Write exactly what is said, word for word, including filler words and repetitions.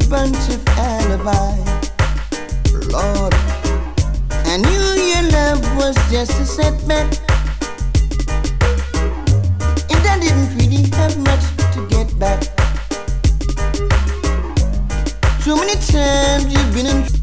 a bunch of alibis, Lord. I knew your love was just a setback, and I didn't really have much to get back. So many times you've been in